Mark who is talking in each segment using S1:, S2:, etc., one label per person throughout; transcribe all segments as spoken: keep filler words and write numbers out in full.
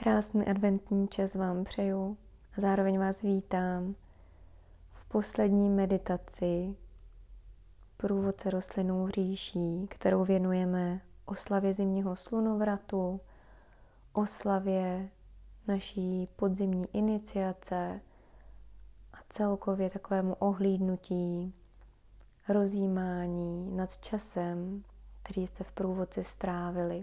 S1: Krásný adventní čas vám přeju a zároveň vás vítám v poslední meditaci Průvodce rostlinnou říší, kterou věnujeme oslavě zimního slunovratu, oslavě naší podzimní iniciace a celkově takovému ohlídnutí, rozjímání nad časem, který jste v průvodci strávili.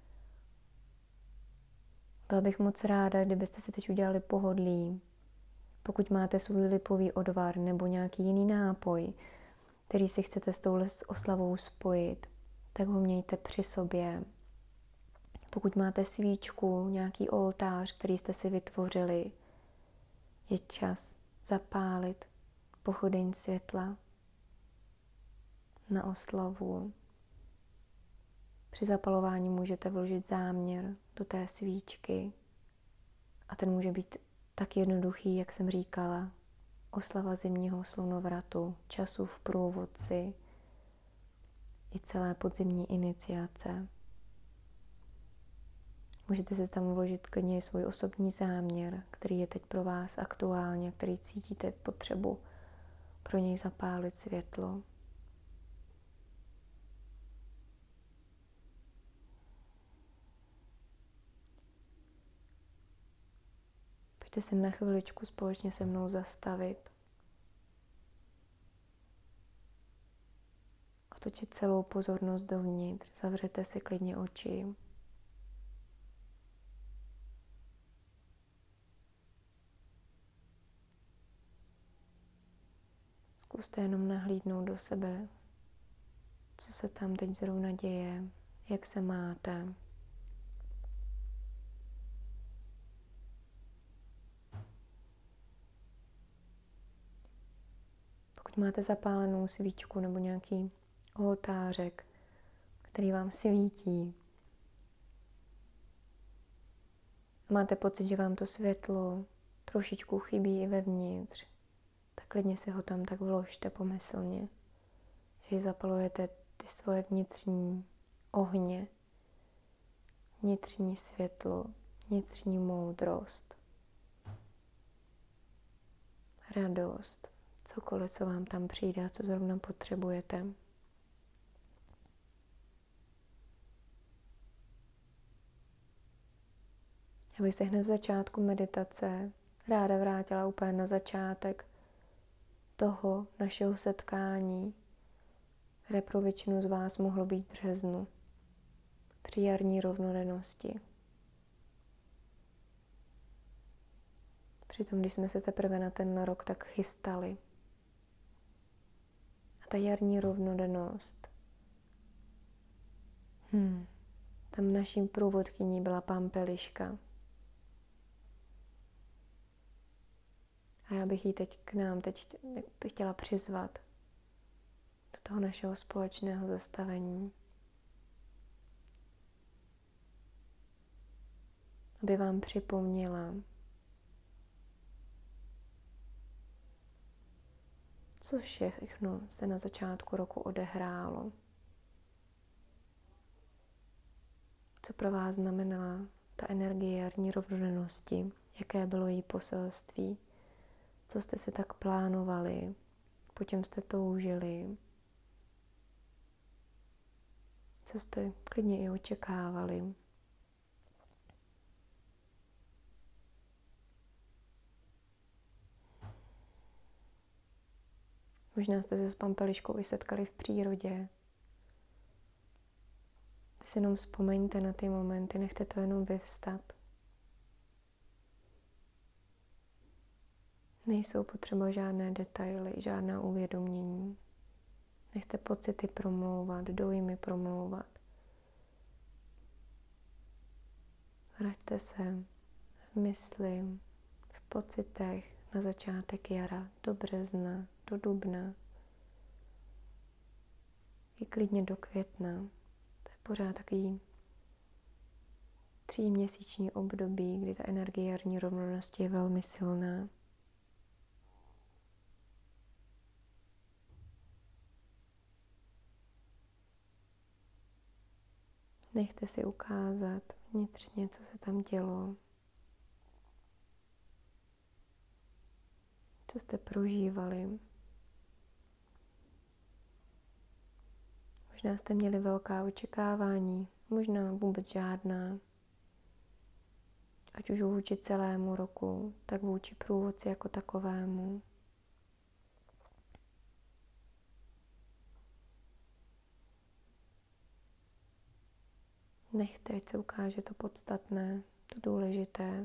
S1: Byla bych moc ráda, kdybyste si teď udělali pohodlí. Pokud máte svůj lipový odvar nebo nějaký jiný nápoj, který si chcete s touhle oslavou spojit, tak ho mějte při sobě. Pokud máte svíčku, nějaký oltář, který jste si vytvořili, je čas zapálit pochodeň světla na oslavu. Při zapalování můžete vložit záměr do té svíčky a ten může být tak jednoduchý, jak jsem říkala. Oslava zimního slunovratu, času v průvodci i celé podzimní iniciace. Můžete si tam vložit klidně svůj osobní záměr, který je teď pro vás aktuálně, který cítíte potřebu pro něj zapálit světlo. Pojďte se na chviličku společně se mnou zastavit. Otočit celou pozornost dovnitř. Zavřete si klidně oči. Zkuste jenom nahlídnout do sebe, co se tam teď zrovna děje, jak se máte. Pokud máte zapálenou svíčku nebo nějaký oltářek, který vám svítí, máte pocit, že vám to světlo trošičku chybí i vevnitř, tak klidně si ho tam tak vložte pomyslně, že zapalujete ty svoje vnitřní ohně, vnitřní světlo, vnitřní moudrost, radost, cokoliv, co vám tam přijde a co zrovna potřebujete. Já bych se hned v začátku meditace ráda vrátila úplně na začátek toho našeho setkání, které pro většinu z vás mohlo být v březnu, při jarní rovnodennosti. Přitom, když jsme se teprve na ten rok tak chystali. A ta jarní rovnodennost, hmm, tam naším průvodkyní byla Pampeliška. A já bych ji teď k nám teď bych chtěla přizvat do toho našeho společného zastavení. Aby vám připomněla, co všechno se na začátku roku odehrálo. Co pro vás znamenala ta energie jarní rovnodennosti, jaké bylo její poselství, co jste si tak plánovali, po čem jste toužili, co jste klidně i očekávali. Možná jste se s Pampeliškou i setkali v přírodě. Teď si jenom vzpomeňte na ty momenty, nechte to jenom vyvstat. Nejsou potřeba žádné detaily, žádná uvědomění. Nechte pocity promlouvat, dojmy promlouvat. Vraťte se v mysli, v pocitech na začátek jara, do března, do dubna, i klidně do května. To je pořád takový tříměsíční období, kdy ta energie jarní rovnodennosti je velmi silná. Nechte si ukázat vnitřně, co se tam dělo, co jste prožívali. Možná jste měli velká očekávání, možná vůbec žádná. Ať už vůči celému roku, tak vůči průvodci jako takovému. Nechte, ať se ukáže to podstatné, to důležité.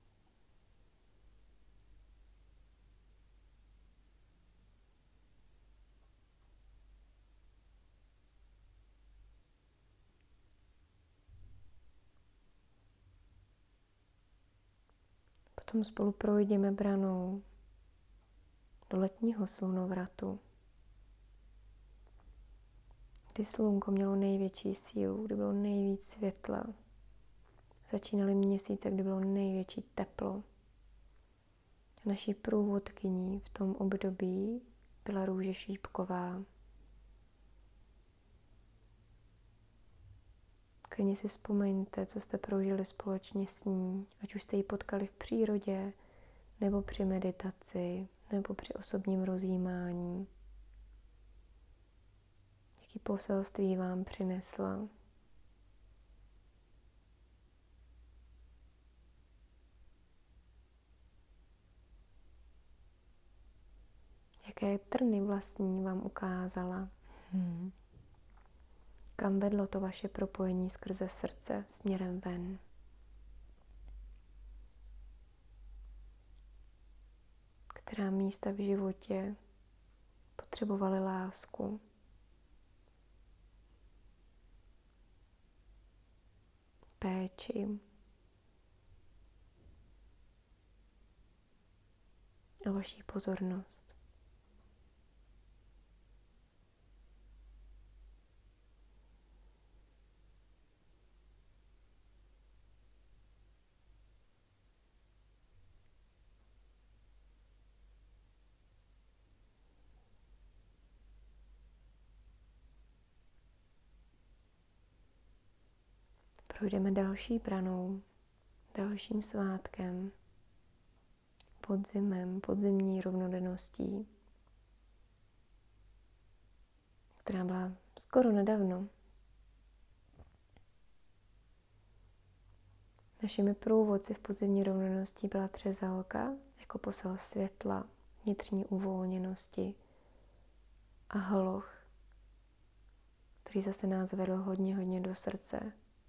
S1: Potom spolu projdeme branou do letního slunovratu, kdy slunko mělo největší sílu, kdy bylo nejvíc světla. Začínaly měsíce, kdy bylo největší teplo. A naší průvodkyní v tom období byla růže šípková. Klidně si vzpomeňte, co jste prožili společně s ní, ať už jste ji potkali v přírodě, nebo při meditaci, nebo při osobním rozjímání. Jaký poselství vám přinesla. Jaké trny vlastní vám ukázala. Hmm. Kam vedlo to vaše propojení skrze srdce směrem ven. Která místa v životě potřebovaly lásku. Péči. A vaší pozornost. Projdeme další branou, dalším svátkem, podzimem, podzimní rovnodenností, která byla skoro nedávno. Našimi průvodci v podzimní rovnodennosti byla třezalka jako posel světla, vnitřní uvolněnosti a hloch, který zase nás vedl hodně, hodně do srdce,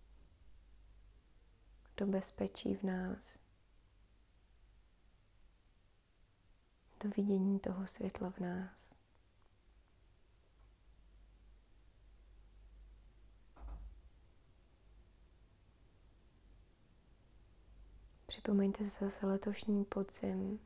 S1: do bezpečí v nás, do vidění toho světla v nás. Připomeňte si zase letošní podzim.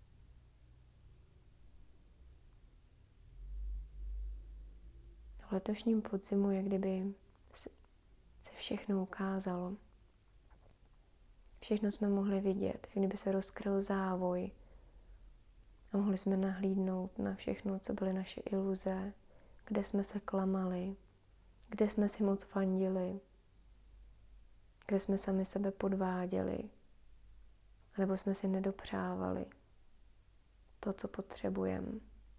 S1: V letošním podzimu je kdyby se všechno ukázalo. Všechno jsme mohli vidět, jak kdyby se rozkryl závoj a mohli jsme nahlídnout na všechno, co byly naše iluze, kde jsme se klamali, kde jsme si moc fandili, kde jsme sami sebe podváděli, anebo jsme si nedopřávali to, co potřebujeme.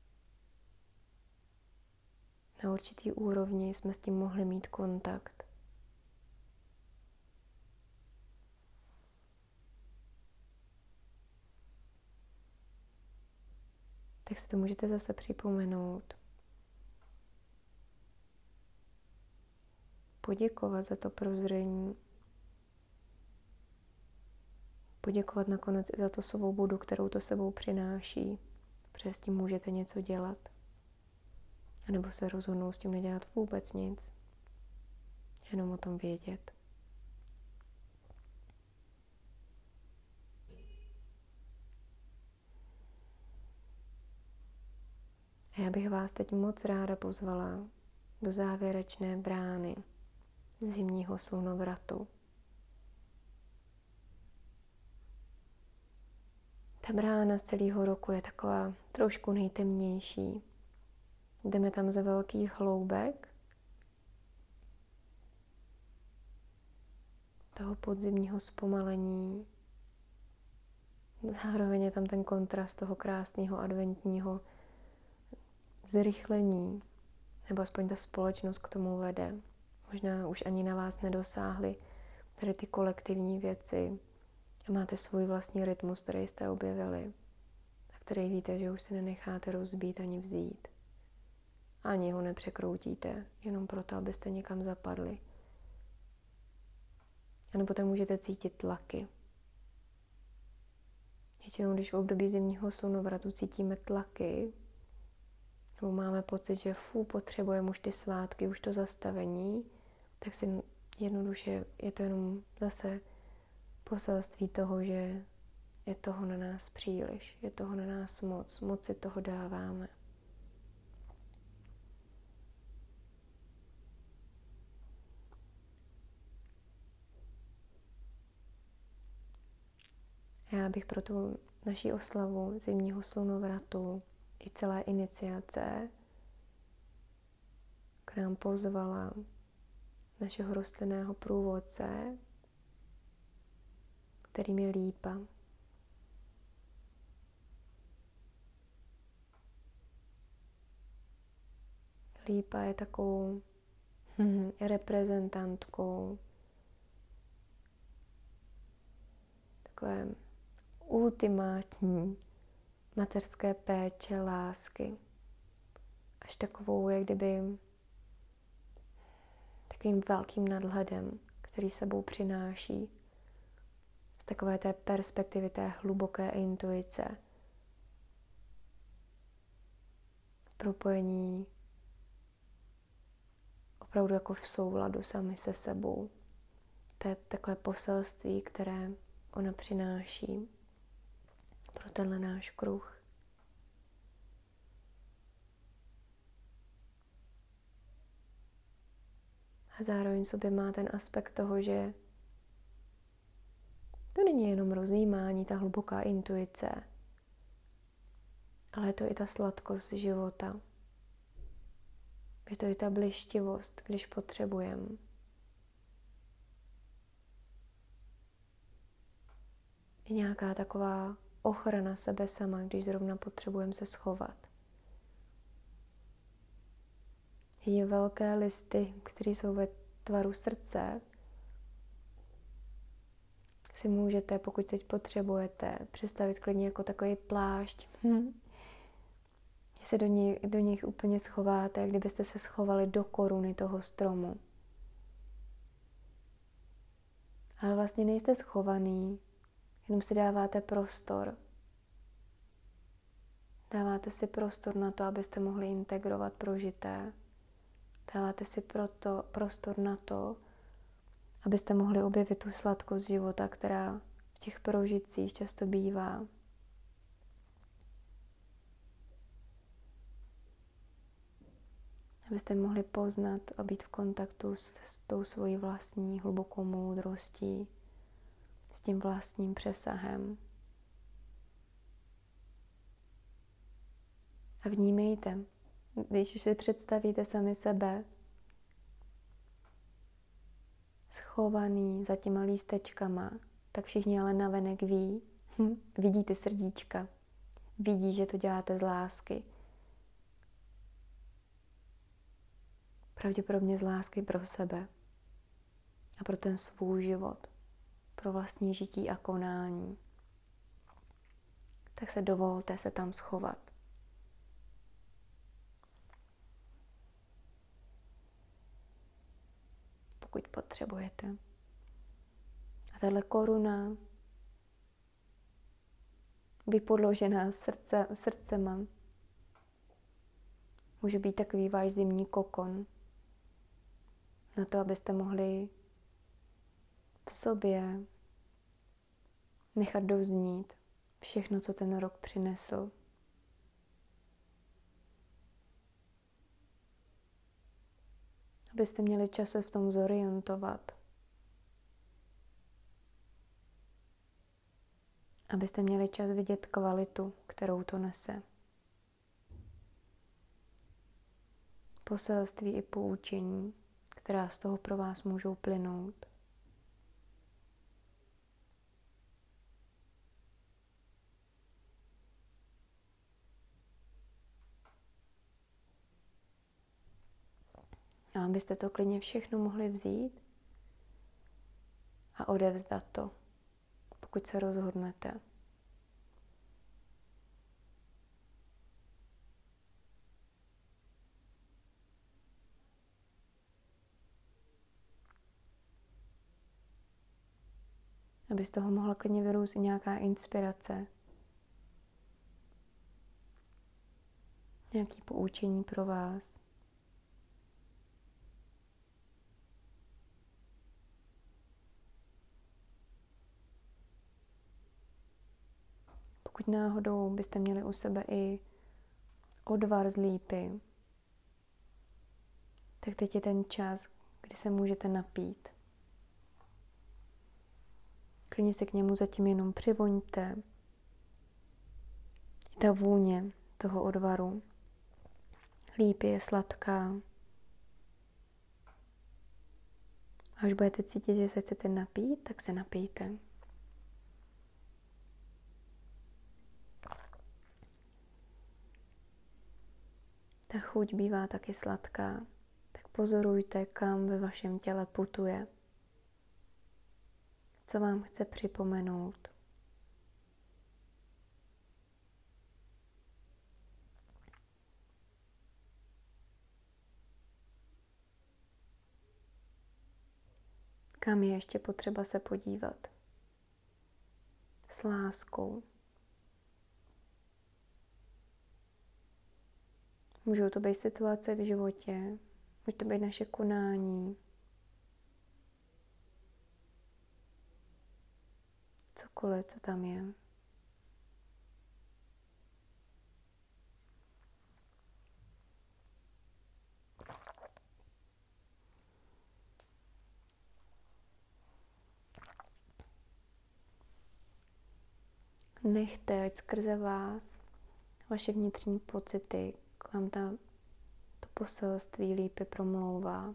S1: Na určitý úrovni jsme s tím mohli mít kontakt. Tak si to můžete zase připomenout. Poděkovat za to prozření. Poděkovat nakonec i za to svobodu, kterou to sebou přináší. Protože s tím můžete něco dělat. A nebo se rozhodnout s tím nedělat vůbec nic. Jenom o tom vědět. A já bych vás teď moc ráda pozvala do závěrečné brány zimního slunovratu. Ta brána z celého roku je taková trošku nejtemnější. Jdeme tam ze velkých hloubek toho podzimního zpomalení, Zároveň je tam ten kontrast toho krásného adventního zrychlení, nebo aspoň ta společnost k tomu vede. Možná už ani na vás nedosáhly tady ty kolektivní věci a máte svůj vlastní rytmus, který jste objevili a který víte, že už si nenecháte rozbít ani vzít. Ani ho nepřekroutíte, jenom proto, abyste někam zapadli. A nebo tam můžete cítit tlaky. Většinou, když v období zimního slunovratu cítíme tlaky, nebo máme pocit, že fů, potřebujeme už ty svátky, už to zastavení, tak si jednoduše je to jenom zase poselství toho, že je toho na nás příliš, je toho na nás moc, moc si toho dáváme. Já bych pro tu naši oslavu zimního slunovratu i celé iniciace k nám pozvala našeho rostlinného průvodce, kterým je lípa. Lípa je takovou hm, reprezentantkou takové ultimátní mateřské péče, lásky. Až takovou, jak kdyby takovým velkým nadhledem, který sebou přináší z takové té perspektivy, té hluboké intuice, propojení opravdu jako v souladu sami se sebou. To je takové poselství, které ona přináší pro tenhle náš kruh. A zároveň sobě má ten aspekt toho, že to není jenom rozjímání, ta hluboká intuice, ale je to i ta sladkost života. Je to i ta blištivost, když potřebujeme. Je nějaká taková ochrana sebe sama, když zrovna potřebujeme se schovat. Je velké listy, které jsou ve tvaru srdce, si můžete, pokud teď potřebujete, představit klidně jako takový plášť. Hm. Že se do nich, do nich úplně schováte, jak kdybyste se schovali do koruny toho stromu. Ale vlastně nejste schovaný, jenom si dáváte prostor. Dáváte si prostor na to, abyste mohli integrovat prožité. Dáváte si proto prostor na to, abyste mohli objevit tu sladkost života, která v těch prožitcích často bývá. Abyste mohli poznat a být v kontaktu s, s tou svojí vlastní hlubokou moudrostí, s tím vlastním přesahem. A vnímejte, když si představíte sami sebe, schovaný za těma lístečkama, tak všichni ale navenek ví, hm, vidí ty srdíčka, vidí, že to děláte z lásky. Pravděpodobně z lásky pro sebe a pro ten svůj život, pro vlastní žití a konání. Tak se dovolte se tam schovat. Pokud potřebujete. A tahle koruna, vypodložená srdce, srdcema, může být takový váš zimní kokon. Na to, abyste mohli v sobě nechat doznít všechno, co ten rok přinesl. Abyste měli čas se v tom zorientovat. Abyste měli čas vidět kvalitu, kterou to nese. Poselství i poučení, která z toho pro vás můžou plynout. A abyste to klidně všechno mohli vzít a odevzdat to, pokud se rozhodnete. Aby z toho mohla klidně vyrůst i nějaká inspirace. Nějaké poučení pro vás. Pokud náhodou byste měli u sebe i odvar z lípy, tak teď je ten čas, kdy se můžete napít. Klidně se k němu zatím jenom přivoňte. Ta vůně toho odvaru. Lípy je sladká. Až budete cítit, že se chcete napít, tak se napijte. Ta chuť bývá taky sladká, tak pozorujte, kam ve vašem těle putuje. Co vám chce připomenout. Kam je ještě potřeba se podívat. S láskou. Můžou to být situace v životě, může to být naše konání. Cokoliv, co tam je. Nechte, ať skrze vás vaše vnitřní pocity k vám ta, to poselství lípy promlouvá.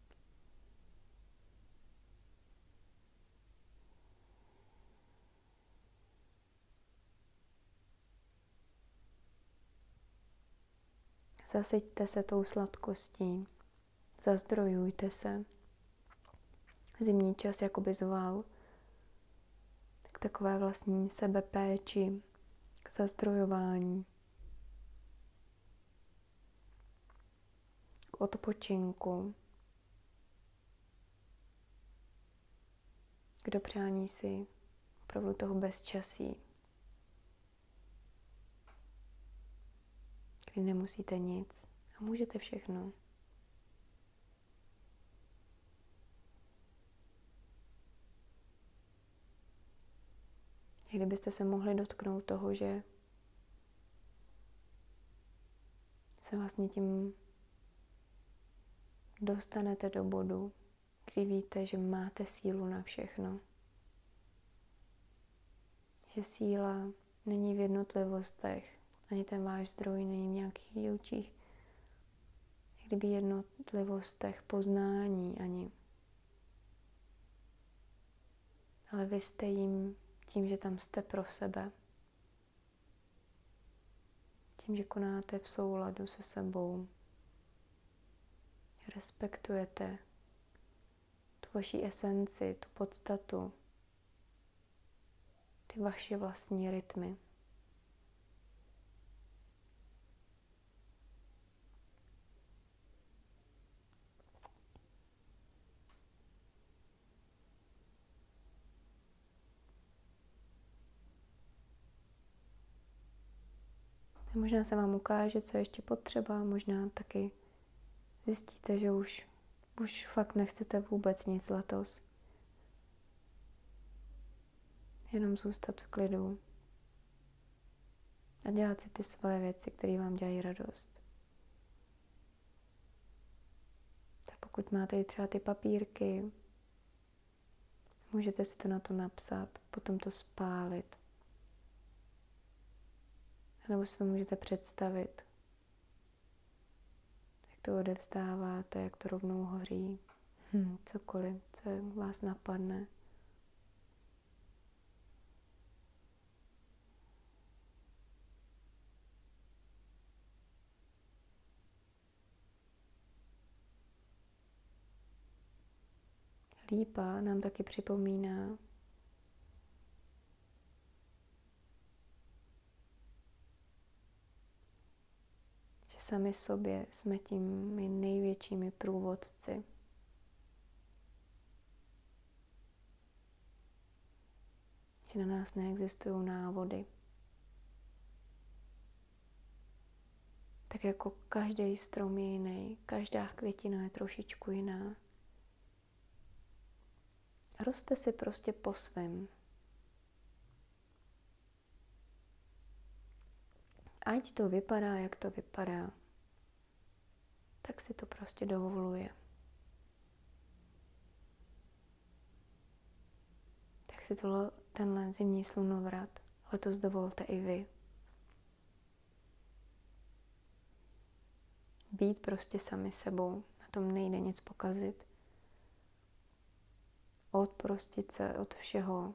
S1: Zasyťte se tou sladkostí, zazdrojujte se. Zimní čas jakoby zval k takové vlastní sebepéči, k zazdrojování, k odpočinku, k dopřání si opravdu toho bezčasí, kdy nemusíte nic a můžete všechno. Kdybyste se mohli dotknout toho, že se vlastně tím dostanete do bodu, kdy víte, že máte sílu na všechno. Že síla není v jednotlivostech, ani ten váš zdroj není v nějakých dílčích, jak kdyby jednotlivostech poznání ani. Ale vy jste jim tím, že tam jste pro sebe. Tím, že konáte v souladu se sebou. Respektujete tu vaši esenci, tu podstatu, ty vaše vlastní rytmy. A možná se vám ukáže, co je ještě potřeba, možná taky zjistíte, že už, už fakt nechcete vůbec nic letos. Jenom zůstat v klidu a dělat si ty svoje věci, které vám dělají radost. Tak pokud máte i třeba ty papírky, můžete si to na to napsat, potom to spálit. Nebo si to můžete představit, jak to odevzdáváte, jak to rovnou hoří, hm, cokoliv, co vás napadne. lípa nám taky připomíná, že sami sobě jsme těmi největšími průvodci. Že na nás neexistují návody. Tak jako každý strom je jiný, každá květina je trošičku jiná. A roste si prostě po svém. Ať to vypadá, jak to vypadá, tak si to prostě dovoluje. Tak si tohle, tenhle zimní slunovrat letos dovolte i vy. Být prostě sami sebou, na tom nejde nic pokazit. Odprostit se od všeho,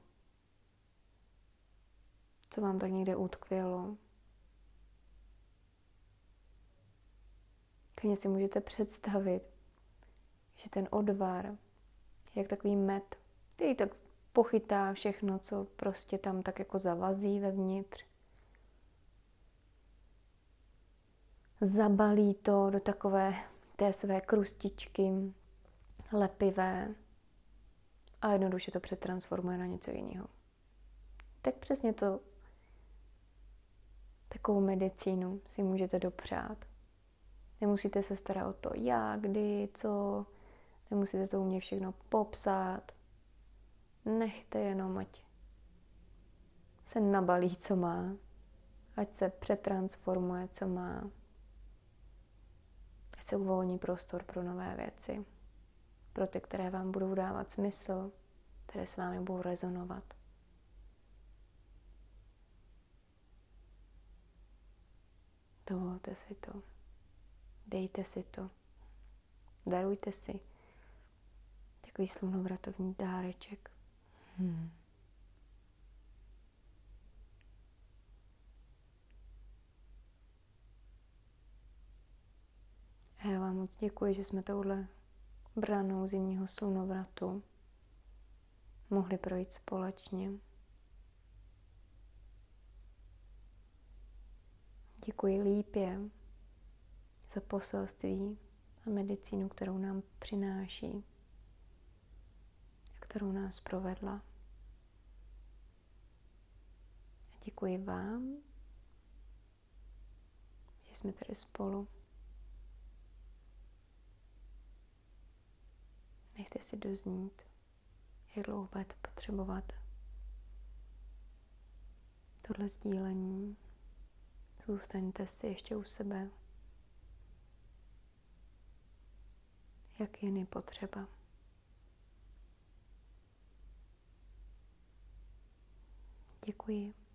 S1: co vám tak někde utkvělo. Klidně si můžete představit, že ten odvar je jak takový med, který tak pochytá všechno, co prostě tam tak jako zavazí vevnitř. Zabalí to do takové té své krustičky lepivé a jednoduše to přetransformuje na něco jiného. Tak přesně to, takovou medicínu si můžete dopřát. Nemusíte se starat o to, jak, kdy, co, nemusíte to umět všechno popsat. Nechte jenom, ať se nabalí, co má, ať se přetransformuje, co má, ať se uvolní prostor pro nové věci, pro ty, které vám budou dávat smysl, které s vámi budou rezonovat. Dovolte si to. Dejte si to. Darujte si takový slunovratovní dáreček. Hmm. A já vám moc děkuji, že jsme touhle branou zimního slunovratu mohli projít společně. Děkuji lípě za poselství a medicínu, kterou nám přináší a kterou nás provedla. A děkuji vám, že jsme tady spolu. Nechte si doznít, jak dlouho budete potřebovat tohle sdílení. Zůstaňte si ještě u sebe, jak jen je potřeba. Děkuji.